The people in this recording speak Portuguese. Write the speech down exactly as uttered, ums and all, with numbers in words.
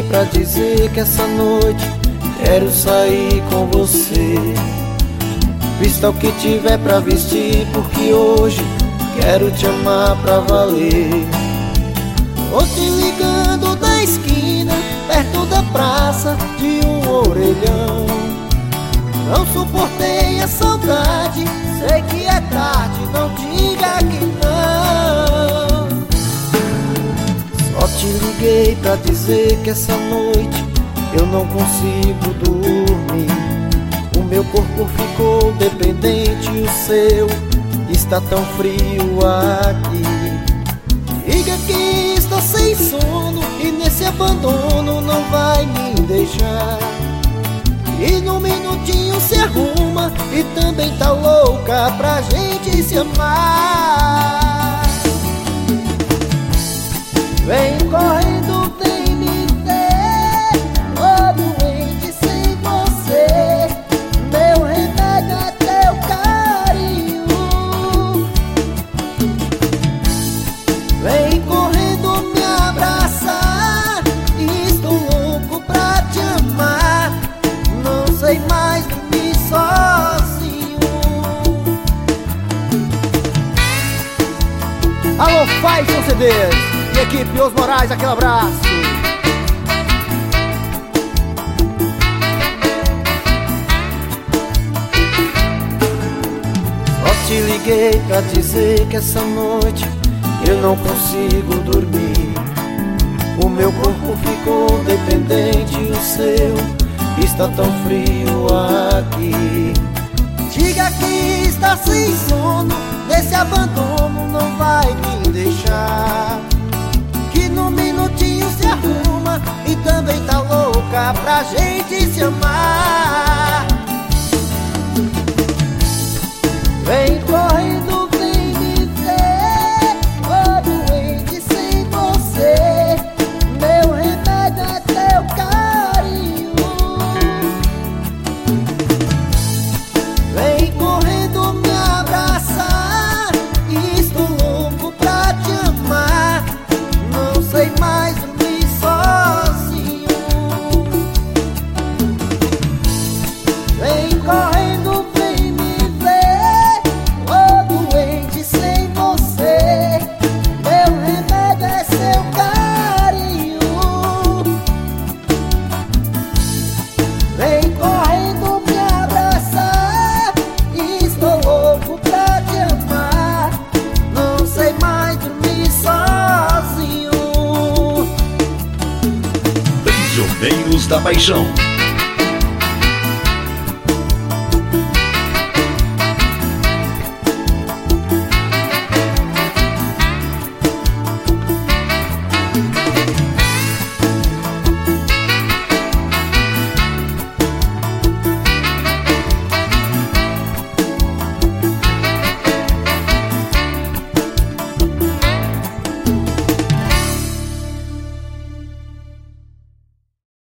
pra dizer que essa noite quero sair com você. Vista o que tiver pra vestir, porque hoje quero te amar pra valer. Tô te ligando da esquina, perto da praça de um orelhão. Não suportei a saudade, sei que é tarde, não diga que não. Só te liguei pra dizer que essa noite eu não consigo dormir. O meu corpo ficou dependente, o seu está tão frio aqui. Diga que está sem sono e nesse abandono não vai me deixar. E num minutinho se arruma e também tá louca pra gente se amar. Vem correndo, vem me ver, tô doente sem você. Meu remédio é teu carinho. Vem correndo me abraçar, estou louco pra te amar. Não sei mais dormir sozinho. Alô, Faz C Ds e equipe Os Moraes, aquele abraço. Só te liguei pra dizer que essa noite eu não consigo dormir. O meu corpo ficou dependente, o seu está tão frio aqui. Diga que está sem sono, nesse abandono não vai me deixar. Que num minutinho se arruma e também tá louca pra gente se amar. Vem correndo, vem me ver, tô doente sem você. Meu remédio é teu carinho. Vem correndo me abraçar, estou louco pra te amar. Não sei mais dormir sozinho. Vem correndo, vem me ver, tô doente sem você. Meu remédio é seu carinho. Vem correndo me abraçar, estou louco pra te amar. Não sei mais dormir sozinho. Prisioneiros da Paixão.